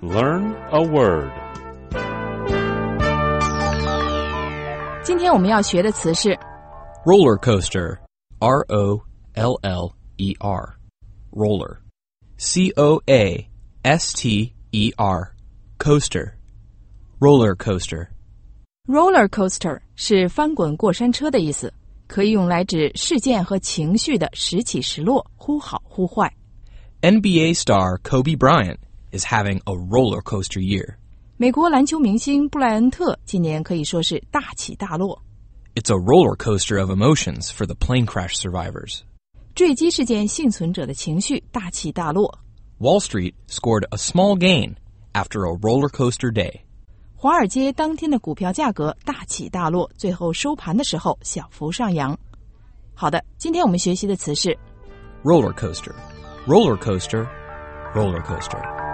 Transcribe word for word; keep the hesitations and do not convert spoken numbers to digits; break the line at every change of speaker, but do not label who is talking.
Learn a word.
今天我们要学的词是
Roller coaster. R O L L E R. Roller. C O A S T E R. Coaster. Roller coaster.
roller coaster 是翻滚过山车的意思，可以用来指事件和情绪的时起时落，忽好忽坏。
N B A star Kobe Bryant is having a roller coaster year.
美国篮球明星布莱恩特今年可以说是大起大落。
It's a roller coaster of emotions for the plane crash survivors.
坠机事件幸存者的情绪大起大落。
Wall Street scored a small gain after a roller coaster day.
华尔街当天的股票价格大起大落，最后收盘的时候小幅上扬。好的，今天我们学习的词是
Roller coaster. Roller coaster. Roller coaster.